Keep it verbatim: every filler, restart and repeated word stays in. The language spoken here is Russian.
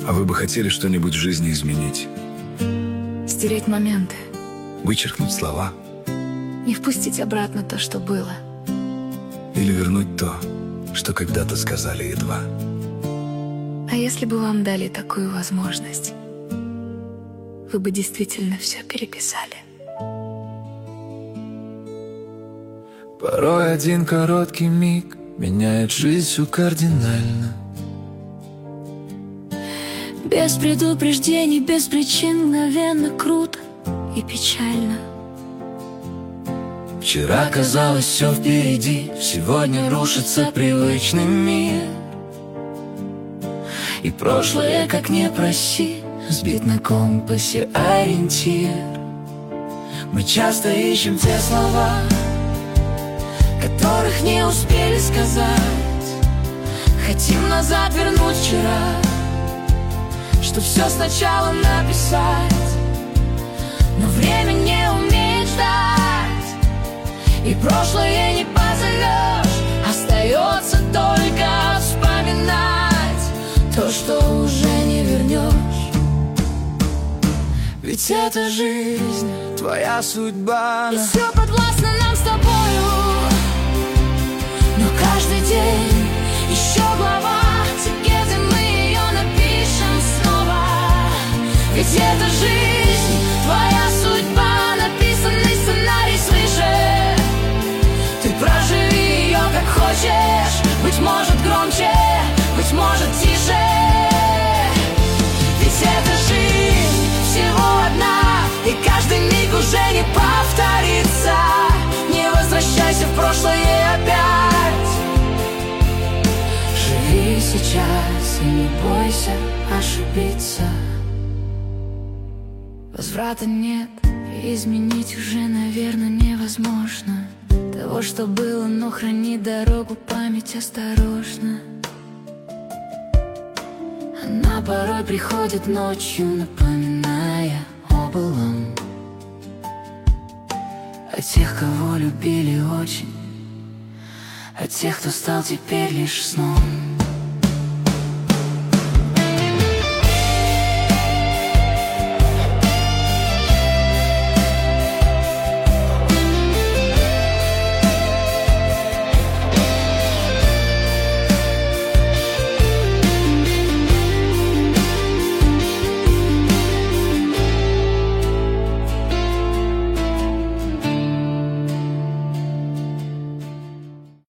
А вы бы хотели что-нибудь в жизни изменить? Стереть моменты. Вычеркнуть слова? Не впустить обратно то, что было. Или вернуть то, что когда-то сказали едва? А если бы вам дали такую возможность, вы бы действительно все переписали? Порой один короткий миг меняет жизнь всю кардинально. Без предупреждений, без причин, мгновенно круто и печально. Вчера казалось все впереди, сегодня рушится привычный мир. И прошлое, как не проси, сбит на компасе ориентир. Мы часто ищем те слова, которых не успели сказать. Хотим назад вернуть вчера, чтоб все сначала написать. Но время не умеет ждать, и прошлое не позовешь. Остается только вспоминать то, что уже не вернешь. Ведь это жизнь, твоя судьба, и все подвластно нам с тобою. Но каждый день еще глава, теперь мы ее напишем снова. Ведь это жизнь, твоя судьба, написанный сценарий свыше. Ты проживи ее как хочешь, быть может громче, быть может тише. Ведь эта жизнь всего одна, и каждый миг уже не повторится. Не возвращайся в прошлое опять. Живи сейчас и не бойся ошибиться. Возврата нет, и изменить уже, наверное, невозможно. Того, что было, но храни дорогу, память осторожно. Она порой приходит ночью, напоминая о былом, о тех, кого любили очень, о тех, кто стал теперь лишь сном.